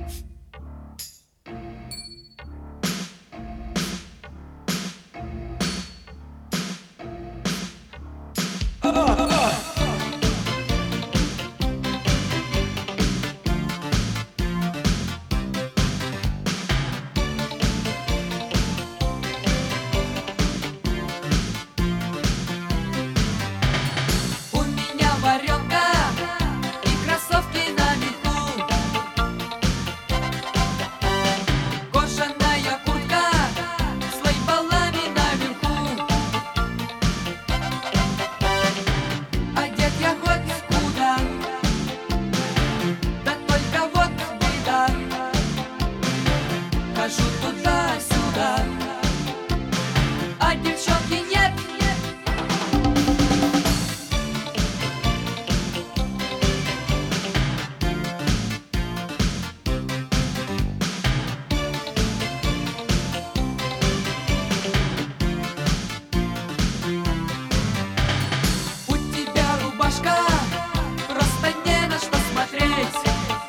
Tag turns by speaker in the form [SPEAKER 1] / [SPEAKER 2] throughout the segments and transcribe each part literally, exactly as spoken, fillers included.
[SPEAKER 1] Хожу туда-сюда, а девчонки нет. У тебя рубашка, просто не на что смотреть.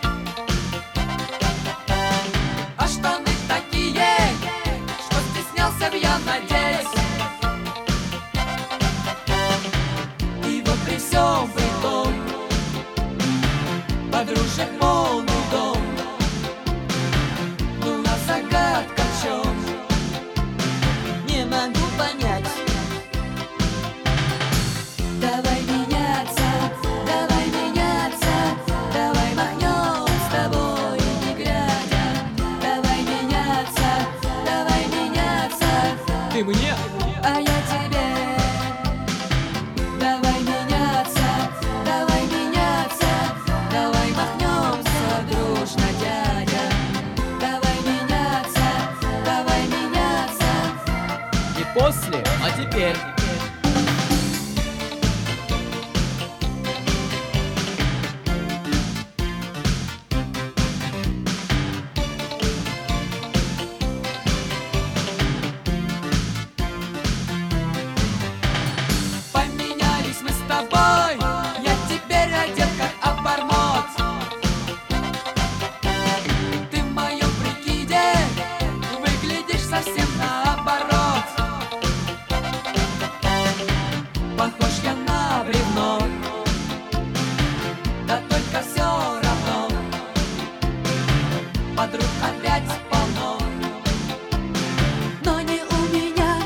[SPEAKER 1] А штаны я надеюсь. И вот при всем при том подружек полный дом. Ну а загадка в чем? Не могу понять. Давай меняться, давай меняться, давай махнем с тобой не глядя. Давай меняться, давай меняться.
[SPEAKER 2] Ты мне,
[SPEAKER 1] а я тебе. Давай меняться, давай меняться, давай махнемся дружно, дядя. Давай меняться, давай меняться.
[SPEAKER 2] не после, а теперь.
[SPEAKER 1] Совсем наоборот. Похож я на бревно, да только все равно подруг опять полно. Но не у меня.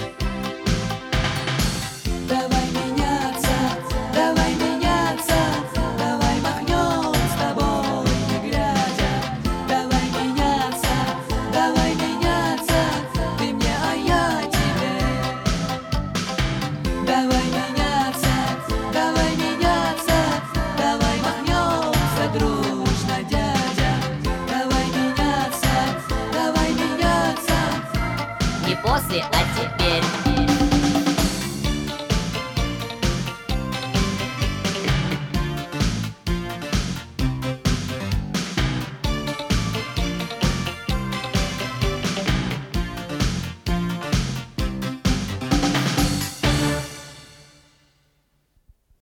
[SPEAKER 1] Давай меняться, давай меняться, давай махнем с тобой не глядя. Давай меняться, давай меняться. Ты мне, а я тебе. Давай меняться, давай меняться, давай махнемся дружно, дядя. Давай меняться, давай меняться.
[SPEAKER 3] Не после, а теперь.